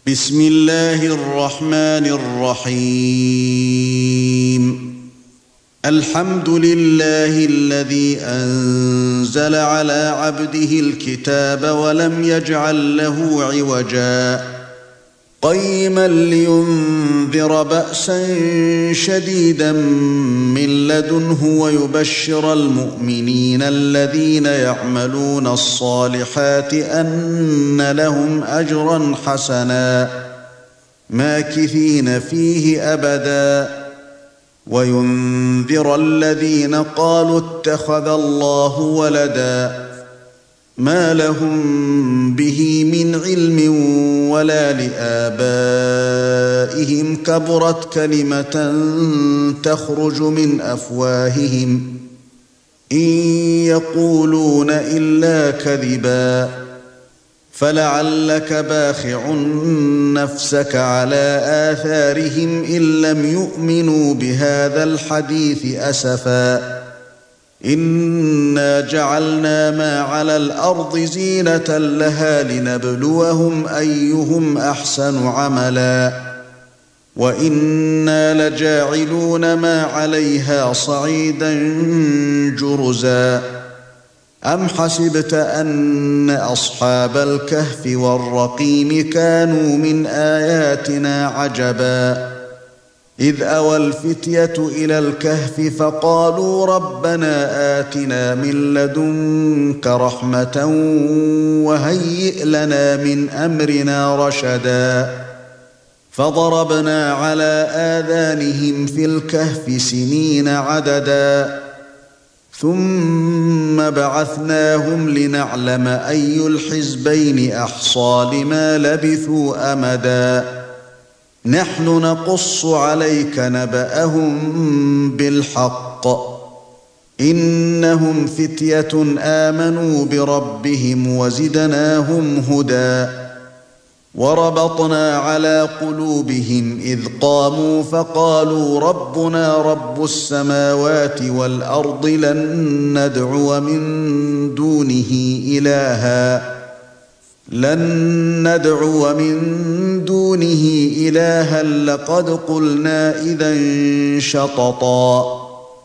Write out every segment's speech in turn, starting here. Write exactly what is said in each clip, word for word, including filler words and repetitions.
بسم الله الرحمن الرحيم الحمد لله الذي أنزل على عبده الكتاب ولم يجعل له عوجا قيما لينذر بأسا شديدا من لدنه ويبشر المؤمنين الذين يعملون الصالحات أن لهم أجرا حسنا ماكثين فيه أبدا وينذر الذين قالوا اتخذ الله ولدا ما لهم به من علم ولا لآبائهم كبرت كلمة تخرج من أفواههم إن يقولون إلا كذبا فلعلك باخع نفسك على آثارهم إن لم يؤمنوا بهذا الحديث أسفا إنا جعلنا ما على الأرض زينة لها لنبلوهم أيهم أحسن عملا وإنا لجاعلون ما عليها صعيدا جرزا أم حسبت أن أصحاب الكهف والرقيم كانوا من آياتنا عجبا إذ أوى الفتية إلى الكهف فقالوا ربنا آتنا من لدنك رحمة وهيئ لنا من أمرنا رشدا فضربنا على آذانهم في الكهف سنين عددا ثم بعثناهم لنعلم أي الحزبين أحصى لما لبثوا أمدا نحن نقص عليك نبأهم بالحق إنهم فتية آمنوا بربهم وزدناهم هدى وربطنا على قلوبهم إذ قاموا فقالوا ربنا رب السماوات والأرض لن ندعو من دونه إلها لن ندعو من دونه إلها لقد قلنا إذا شططا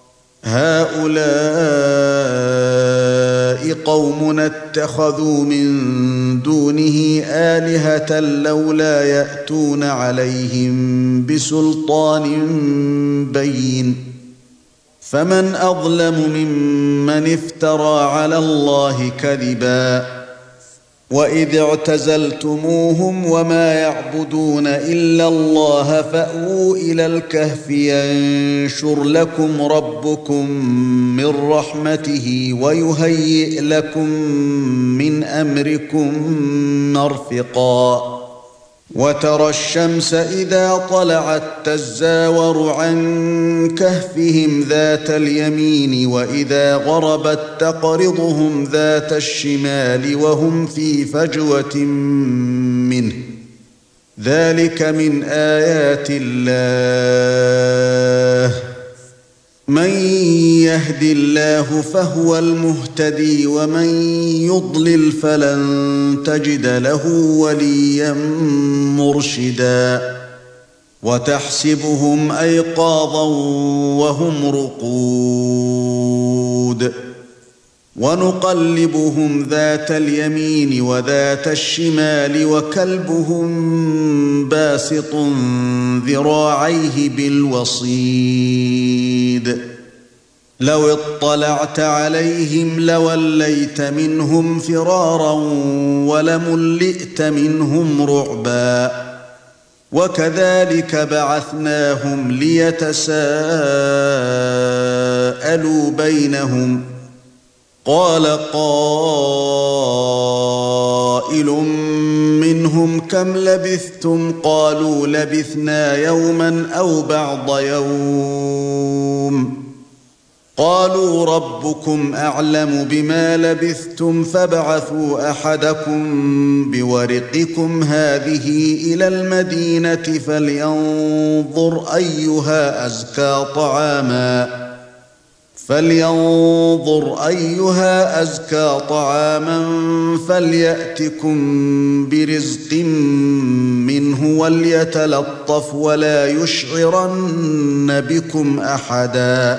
هؤلاء قومنا اتخذوا من دونه آلهة لولا يأتون عليهم بسلطان بين فمن أظلم ممن افترى على الله كذبا وإذ اعتزلتموهم وما يعبدون إلا الله فأووا إلى الكهف ينشر لكم ربكم من رحمته ويهيئ لكم من أمركم مرفقا وترى الشمس إذا طلعت تزاور عن كهفهم ذات اليمين وإذا غربت تقرضهم ذات الشمال وهم في فجوة منه ذلك من آيات الله من يهد الله فهو المهتدي ومن يضلل فلن تجد له وليا مرشدا وتحسبهم أيقاظا وهم رقود ونقلبهم ذات اليمين وذات الشمال وكلبهم باسط ذراعيه بالوصيد لو اطلعت عليهم لوليت منهم فرارا ولملئت منهم رعبا وكذلك بعثناهم ليتساءلوا بينهم قال قائل منهم كم لبثتم قالوا لبثنا يوما أو بعض يوم قالوا ربكم أعلم بما لبثتم فابعثوا أحدكم بورقكم هذه إلى المدينة فلينظر أيها أزكى طعاما فلينظر أيها أزكى طعاما فليأتكم برزق منه وليتلطف ولا يشعرن بكم أحدا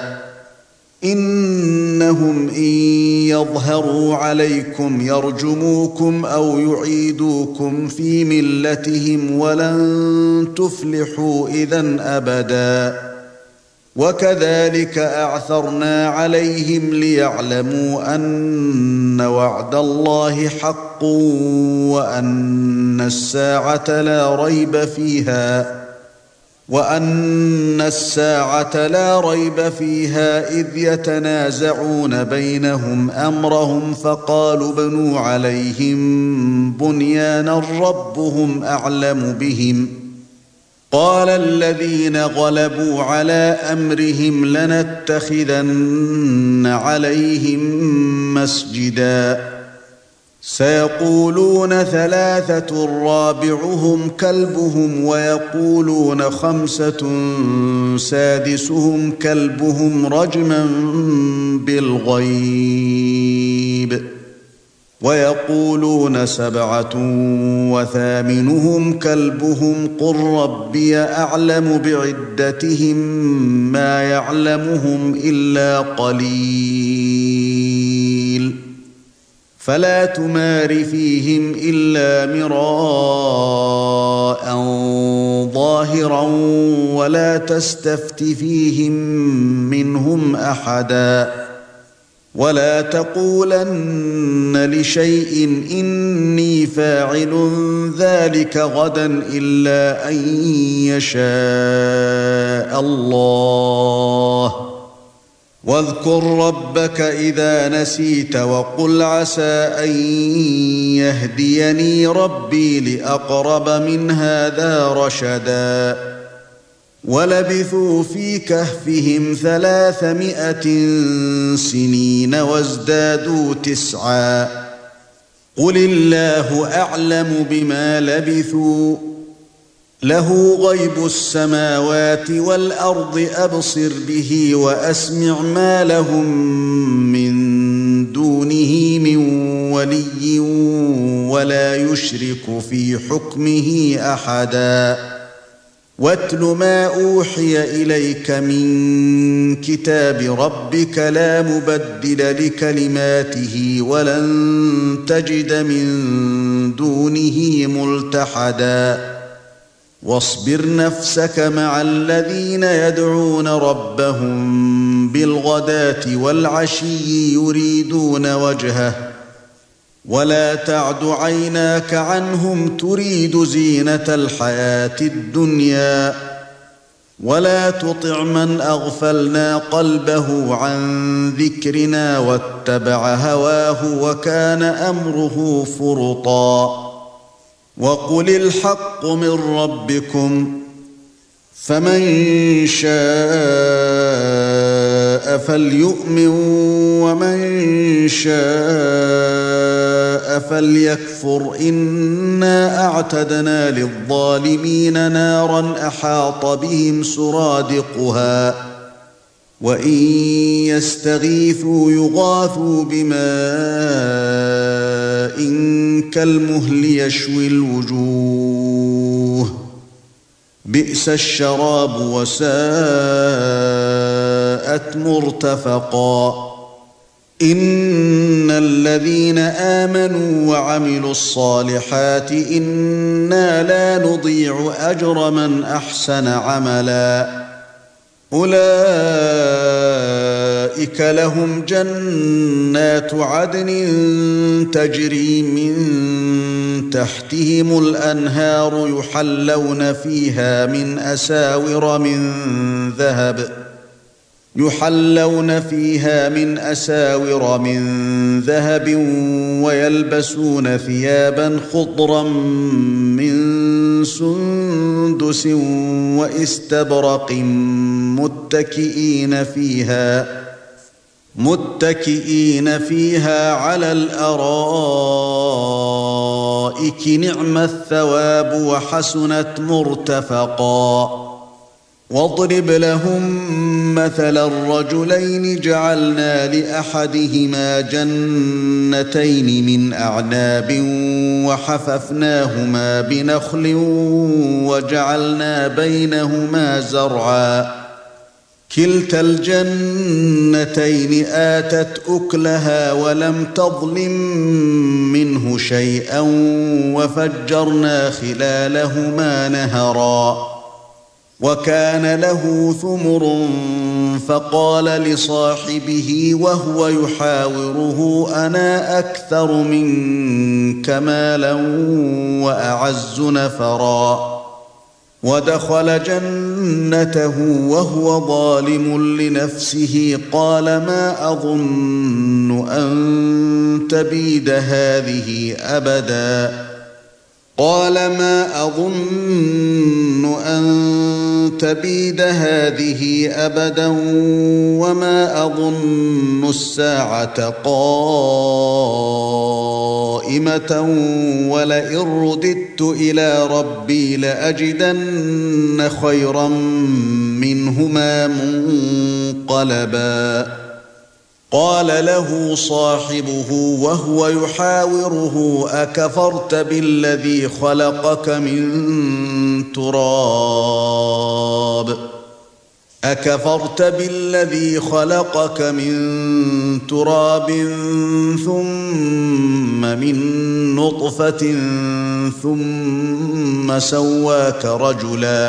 إنهم إن يظهروا عليكم يرجموكم أو يعيدوكم في ملتهم ولن تفلحوا إذن أبدا وكذلك أعثرنا عليهم ليعلموا أن وعد الله حق وأن الساعة لا ريب فيها وأن الساعة لا ريب فيها إذ يتنازعون بينهم أمرهم فقالوا بنوا عليهم بنيانا ربهم أعلم بهم قال الذين غلبوا على أمرهم لنتخذن عليهم مسجدا سيقولون ثلاثة رابعهم كلبهم ويقولون خمسة سادسهم كلبهم رجما بالغيب ويقولون سبعة وثامنهم كلبهم قل ربي أعلم بعدتهم ما يعلمهم إلا قليل فلا تمار فيهم إلا مراء ظاهرا ولا تستفت فيهم منهم أحدا ولا تقولن لشيء إني فاعل ذلك غدا إلا أن يشاء الله واذكر ربك إذا نسيت وقل عسى أن يهديني ربي لأقرب من هذا رشدا ولبثوا في كهفهم ثلاثمائة سنين وازدادوا تسعا قل الله أعلم بما لبثوا له غيب السماوات والأرض أبصر به وأسمع ما لهم من دونه من ولي ولا يشرك في حكمه أحدا واتل ما أوحي إليك من كتاب ربك لا مبدل لكلماته ولن تجد من دونه ملتحدا واصبر نفسك مع الذين يدعون ربهم بالغداة والعشي يريدون وجهه ولا تعد عيناك عنهم تريد زينة الحياة الدنيا ولا تطع من أغفلنا قلبه عن ذكرنا واتبع هواه وكان أمره فرطا وقل الحق من ربكم فمن شاء فليؤمن ومن شاء فليكفر إنا أعتدنا للظالمين نارا أحاط بهم سرادقها وإن يستغيثوا يغاثوا بماء كالمهل يشوي الوجوه بئس الشراب وساءت مرتفقا إن الذين آمنوا وعملوا الصالحات إنا لا نضيع أجر من أحسن عملا أولئك لهم جنات عدن تجري من تحتهم الأنهار يحلون فيها من أساور من ذهب يحلون فيها من أساور من ذهب ويلبسون ثيابا خضرا من سندس واستبرق متكئين فيها متكئين فيها على الأرائك نعم الثواب وحسنت مرتفقا واضرب لهم مثل الرجلين جعلنا لأحدهما جنتين من أعناب وحففناهما بنخل وجعلنا بينهما زرعا كلتا الجنتين آتت أكلها ولم تظلم منه شيئا وفجرنا خلالهما نهرا وكان له ثمر فقال لصاحبه وهو يحاوره أنا أكثر منك مالا وأعز نفرا ودخل جنته وهو ظالم لنفسه قال ما أظن أن تبيد هذه أبدا قال ما أظن أن تبيد هذه أبدا وما أظن الساعة قائمة ولئن رددت إلى ربي لأجدن خيرا منهما منقلبا قال له صاحبه وهو يحاوره أكفرت بالذي خلقك من تراب أكفرت بالذي خلقك من تراب ثم من نطفة ثم سواك رجلا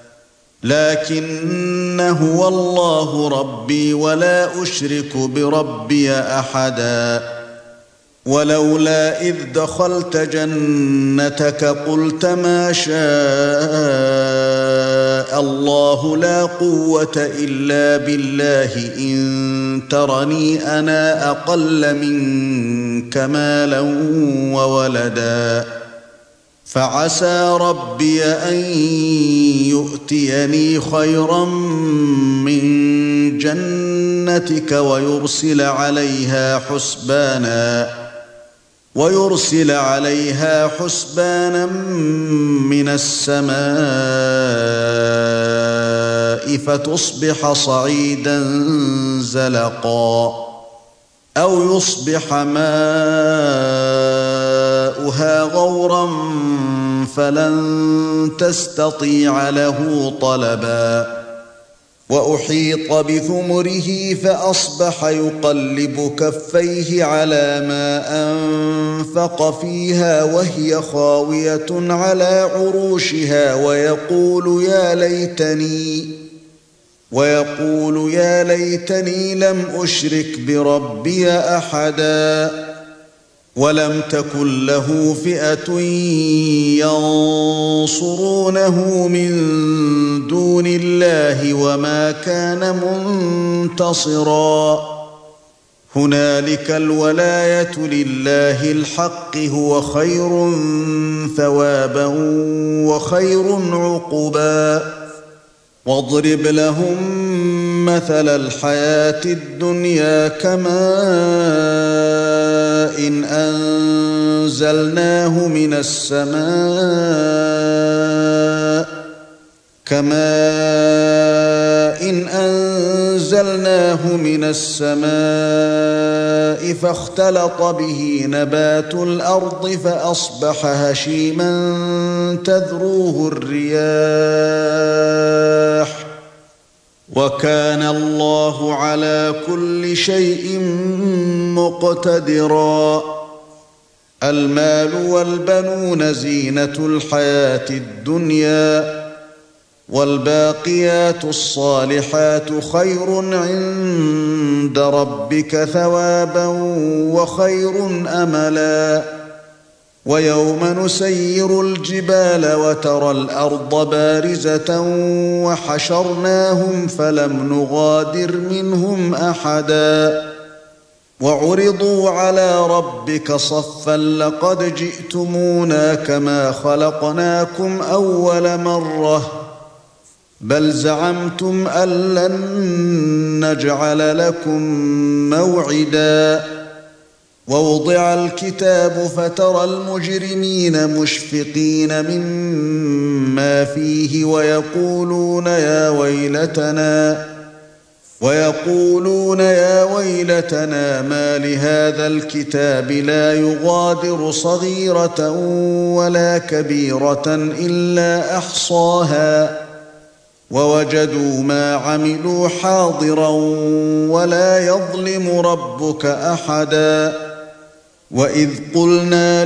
لكن هو الله ربي ولا أشرك بربي أحدا ولولا إذ دخلت جنتك قلت ما شاء الله لا قوة إلا بالله إن ترني أنا أقل منك مالا وولدا فعسى ربي أن يؤتيني خيرا من جنتك ويرسل عليها حسبانا ويرسل عليها حسبانا من السماء فتصبح صعيدا زلقا أو يصبح ماؤها غورا فلن تستطيع له طلبا وأحيط بثمره فأصبح يقلب كفيه على ما أنفق فيها وهي خاوية على عروشها ويقول يا ليتني ويقول يا ليتني لم أشرك بربي أحدا ولم تكن له فئة ينصرونه من دون الله وما كان منتصرا هنالك الولاية لله الحق هو خير ثوابا وخير عقبا واضرب لهم مثل الحياة الدنيا كماء إن أنزلناه من السماء كماء إن أنزلناه من السماء فاختلط به نبات الأرض فأصبح هشيما تذروه الرياح وكان الله على كل شيء مقتدرا المال والبنون زينة الحياة الدنيا والباقيات الصالحات خير عند ربك ثوابا وخير أملا ويوم نسير الجبال وترى الأرض بارزة وحشرناهم فلم نغادر منهم أحدا وعرضوا على ربك صفا لقد جئتمونا كما خلقناكم أول مرة بل زعمتم أن لن نجعل لكم موعدا ووضع الكتاب فترى المجرمين مشفقين مما فيه ويقولون يا ويلتنا ويقولون يا ويلتنا ما لهذا الكتاب لا يغادر صغيرة ولا كبيرة إلا أحصاها ووجدوا ما عملوا حاضرا ولا يظلم ربك أحدا وإذ قلنا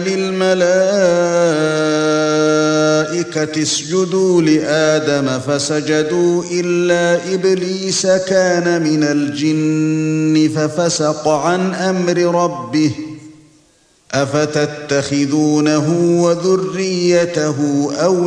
للملائكة اسجدوا لآدم فسجدوا إلا إبليس كان من الجن ففسق عن أمر ربه أفتتخذونه وذريته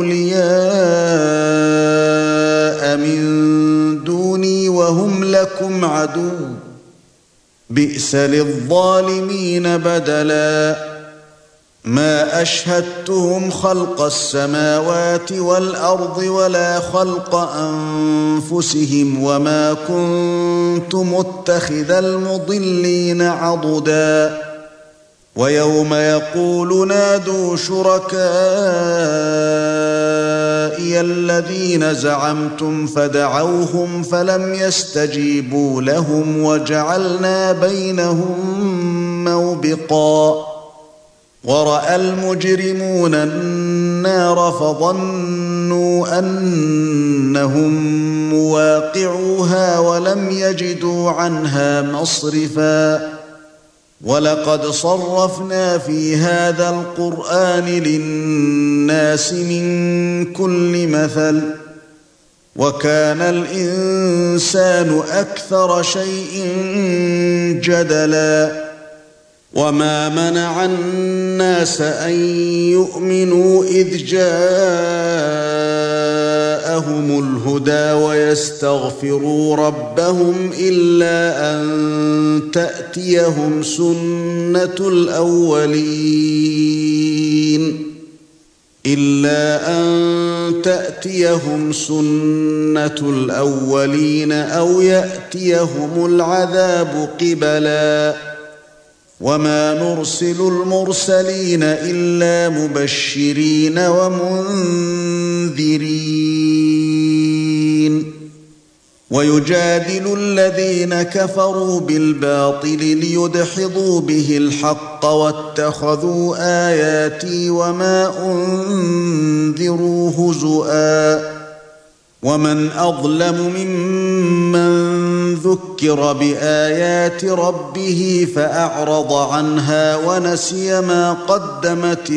أولياء من دوني وهم لكم عدو بئس للظالمين بدلا ما أشهدتهم خلق السماوات والأرض ولا خلق أنفسهم وما كنت متخذ المضلين عضدا ويوم يقول نادوا شركائي الذين زعمتم فدعوهم فلم يستجيبوا لهم وجعلنا بينهم موبقا ورأى المجرمون النار فظنوا أنهم مواقعوها ولم يجدوا عنها مصرفا ولقد صرفنا في هذا القرآن للناس من كل مثل وكان الإنسان أكثر شيء جدلا وما منع الناس أن يؤمنوا إذ جاءهم الهدى ويستغفروا ربهم إلا أن تأتيهم سنة الأولين إلا أن تأتيهم سنة الأولين أو يأتيهم العذاب قبلا وما نرسل المرسلين إلا مبشرين ومنذرين ويجادل الذين كفروا بالباطل ليدحضوا به الحق واتخذوا آياتي وما أنذروا هزؤا ومن أظلم ممن ذكر بآيات ربه فأعرض عنها ونسي ما قدمت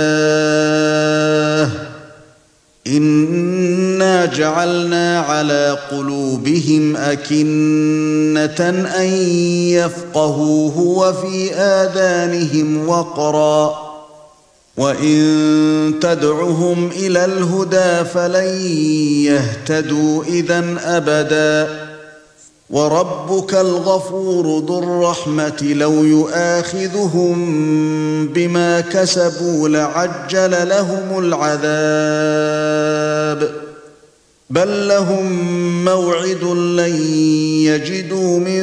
يداه إنا جعلنا على قلوبهم أكنة أن يفقهوه وفي آذانهم وقرا وإن تدعهم إلى الهدى فلن يهتدوا إذن أبدا وربك الغفور ذو الرحمة لو يؤاخذهم بما كسبوا لعجل لهم العذاب بل لهم موعد لن يجدوا من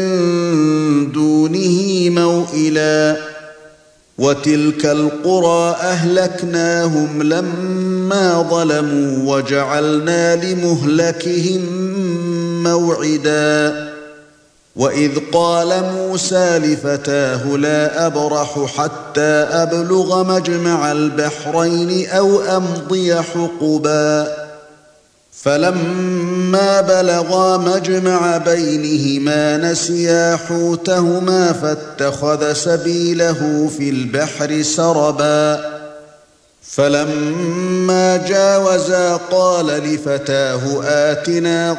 دونه موئلا وتلك القرى أهلكناهم لما ظلموا وجعلنا لمهلكهم موعدا وإذ قال موسى لفتاه لا أبرح حتى أبلغ مجمع البحرين أو أمضي حقبا فلما بلغا مجمع بينهما نسيا حوتهما فاتخذ سبيله في البحر سربا فلما جاوزا قال لفتاه آتنا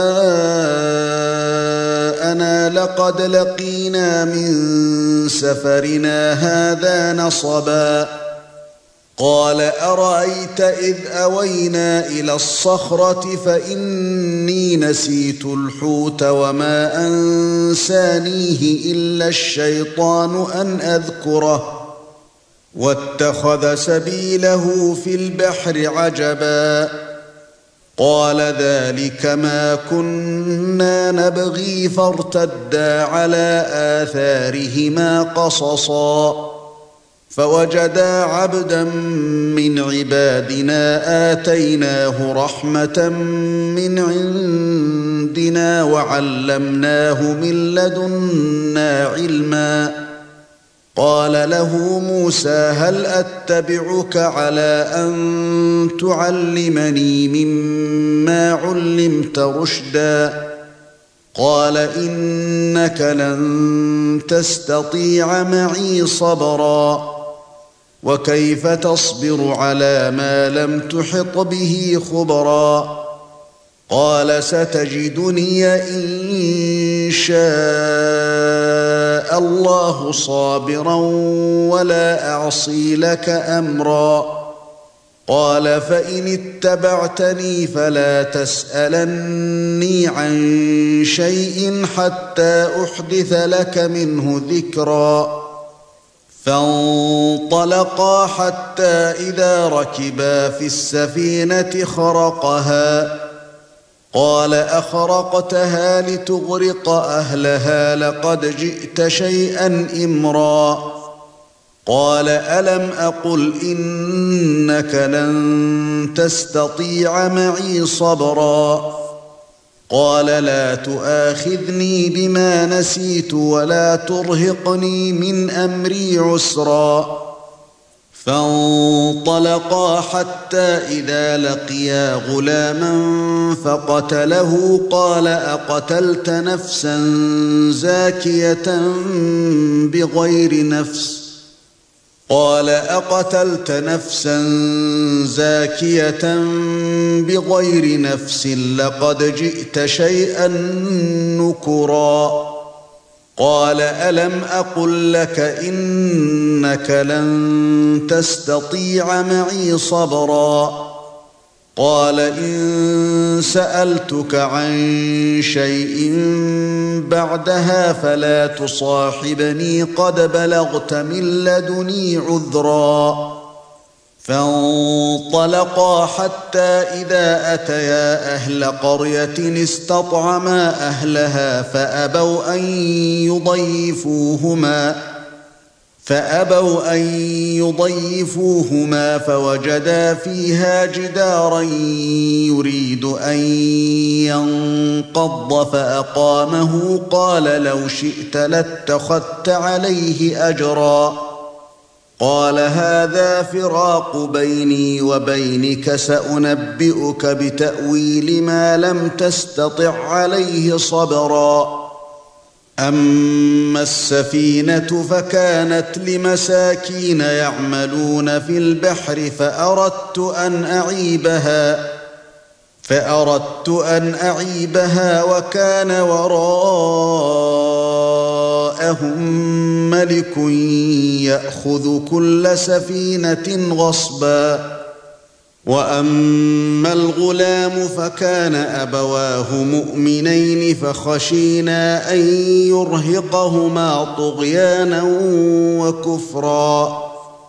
غداءنا لقد لقينا من سفرنا هذا نصبا قال أرأيت إذ أوينا إلى الصخرة فإني نسيت الحوت وما أنسانيه إلا الشيطان أن أذكره واتخذ سبيله في البحر عجبا قال ذلك ما كنا نبغي فارتدا على آثارهما قصصا فوجدا عبدا من عبادنا آتيناه رحمة من عندنا وعلمناه من لدنا علما. قال له موسى هل أتبعك على أن تعلمني مما علمت رشدا؟ قال إنك لن تستطيع معي صبرا وكيف تصبر على ما لم تحط به خبرا؟ قال ستجدني إن شاء الله صابرا ولا أعصي لك أمرا. قال فإن اتبعتني فلا تسألني عن شيء حتى أحدث لك منه ذكرا. فانطلقا حتى إذا ركبا في السفينة خرقها. قال أخرقتها لتغرق أهلها لقد جئت شيئا إمرا. قال ألم أقل إنك لن تستطيع معي صبرا؟ قال لا تؤاخذني بما نسيت ولا ترهقني من أمري عسرا. فانطلقا حتى إذا لقيا غلاما فقتله. قال أقتلت نفسا زاكية بغير نفس قال أقتلت نفسا زاكية بغير نفس لقد جئت شيئا نكرا. قال ألم أقل لك إنك لن تستطيع معي صبرا؟ قال إن سألتك عن شيء بعدها فلا تصاحبني قد بلغت من لدني عذرا. فانطلقا حتى إذا أتيا أهل قرية استطعما أهلها فأبوا أن يضيفوهما فأبوا أن يضيفوهما فوجدا فيها جدارا يريد أن ينقض فأقامه. قال لو شئت لاتخذت عليه أجرا. قال هذا فراق بيني وبينك سأنبئك بتأويل ما لم تستطع عليه صبرا. أما السفينة فكانت لمساكين يعملون في البحر فأردت أن أعيبها فأردت أن أعيبها وكان وراءهم ملك يأخذ كل سفينة غصبا. وأما الغلام فكان أبواه مؤمنين فخشينا أن يرهقهما طغيانا وكفرا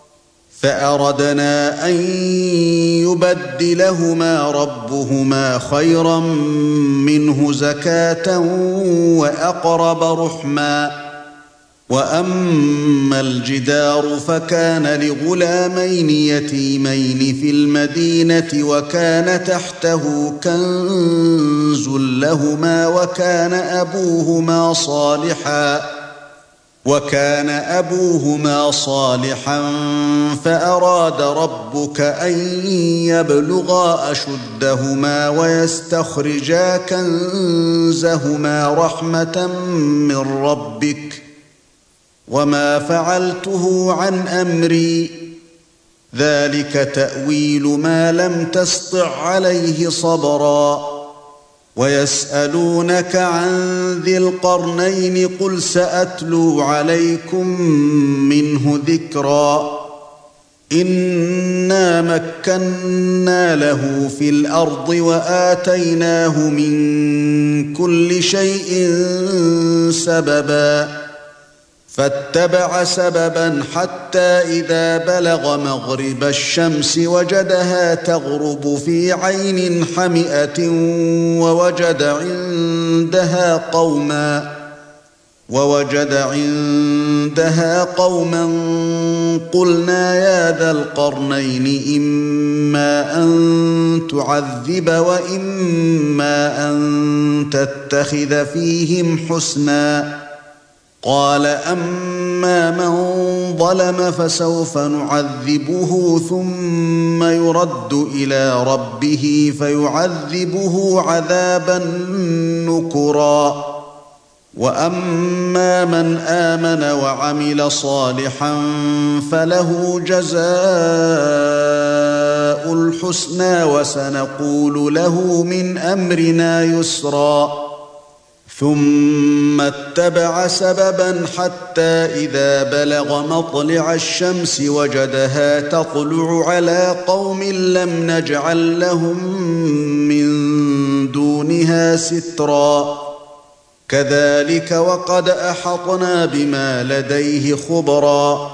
فأردنا أن يبدلهما ربهما خيرا منه زكاة وأقرب رحما. وأما الجدار فكان لغلامين يتيمين في المدينة وكان تحته كنز لهما وكان أبوهما صالحا وكان أبوهما صالحا فأراد ربك أن يبلغا أشدهما ويستخرجا كنزهما رحمة من ربك وما فعلته عن أمري ذلك تأويل ما لم تسطع عليه صبرا. ويسألونك عن ذي القرنين قل سأتلو عليكم منه ذكرا. إنا مكنا له في الأرض وآتيناه من كل شيء سببا فاتبع سببا حتى إذا بلغ مغرب الشمس وجدها تغرب في عين حمئة ووجد عندها قوما ووجد عندها قوما قلنا يا ذا القرنين إما أن تعذب وإما أن تتخذ فيهم حسنا قال أما من ظلم فسوف نعذبه ثم يرد إلى ربه فيعذبه عذابا نكرا وأما من آمن وعمل صالحا فله جزاء الحسنى وسنقول له من أمرنا يسرا ثم اتبع سببا حتى إذا بلغ مطلع الشمس وجدها تطلع على قوم لم نجعل لهم من دونها سترا كذلك وقد أحطنا بما لديه خبرا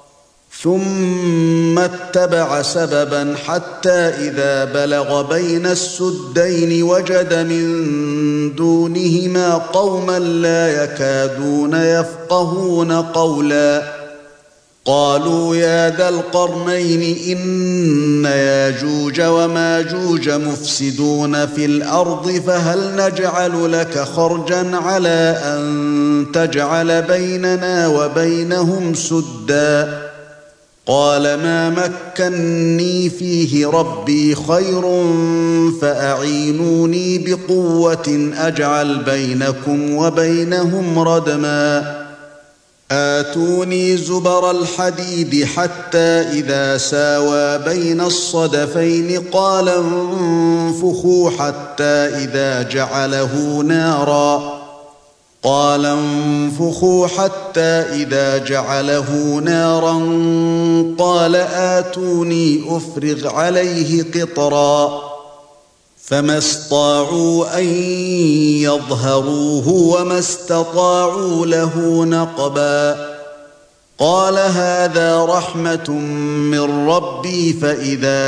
ثم اتبع سببا حتى إذا بلغ بين السدين وجد من دونهما قوما لا يكادون يفقهون قولا قالوا يا ذا القرنين إن ياجوج وماجوج مفسدون في الأرض فهل نجعل لك خرجا على أن تجعل بيننا وبينهم سدا قال ما مكنني فيه ربي خير فأعينوني بقوة أجعل بينكم وبينهم ردما آتوني زبر الحديد حتى إذا ساوى بين الصدفين قال انفخوا حتى إذا جعله نارا قال انفخوا حتى إذا جعله نارا قال آتوني أفرغ عليه قطرا فما استطاعوا أن يظهروه وما استطاعوا له نقبا قال هذا رحمة من ربي فإذا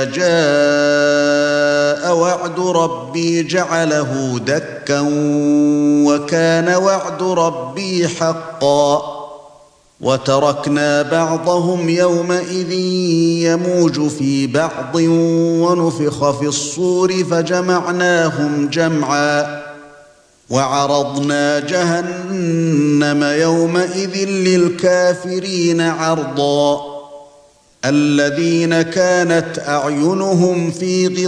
جاء وعد ربي جعله دكا وكان وعد ربي حقا وتركنا بعضهم يومئذ يموج في بعض ونفخ في الصور فجمعناهم جمعا وعرضنا جهنم يومئذ للكافرين عرضا الذين كانت أعينهم في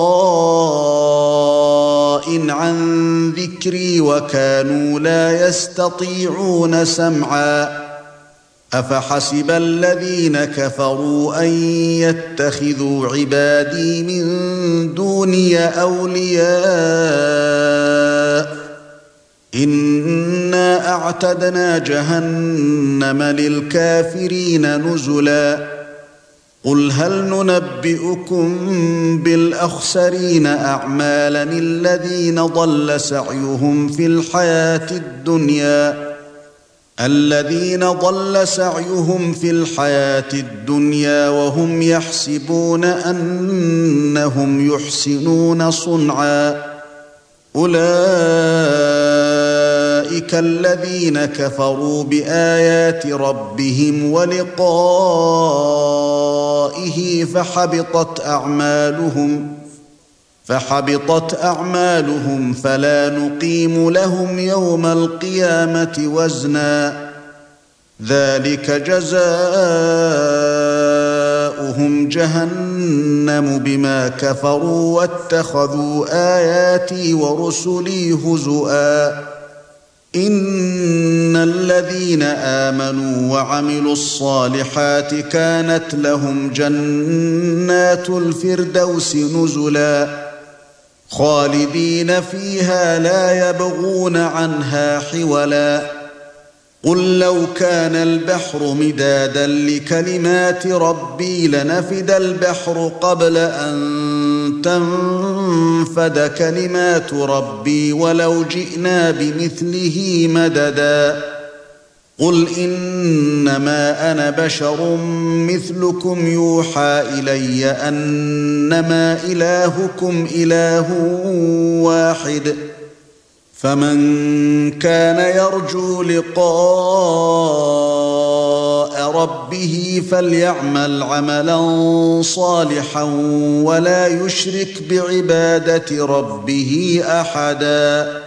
غطاء عن ذكري وكانوا لا يستطيعون سمعا أفحسب الذين كفروا أن يتخذوا عبادي من دوني أولياء إنا أعتدنا جهنم للكافرين نزلا قل هل ننبئكم بالأخسرين أعمالا الذين ضل سعيهم في الحياة الدنيا الذين ضل سعيهم في الحياة الدنيا وهم يحسبون أنهم يحسنون صنعا أولئك الذين كفروا بآيات ربهم ولقائه فحبطت أعمالهم فحبطت أعمالهم فلا نقيم لهم يوم القيامة وزنا ذلك جزاؤهم جهنم بما كفروا واتخذوا آياتي ورسلي هزؤا إن الذين آمنوا وعملوا الصالحات كانت لهم جنات الفردوس نزلا خالدين فيها لا يبغون عنها حولا قل لو كان البحر مدادا لكلمات ربي لنفد البحر قبل أن تنفد كلمات ربي ولو جئنا بمثله مددا قل إنما أنا بشر مثلكم يوحى إلي أنما إلهكم إله واحد فمن كان يرجو لقاء ربه فليعمل عملا صالحا ولا يشرك بعبادة ربه أحدا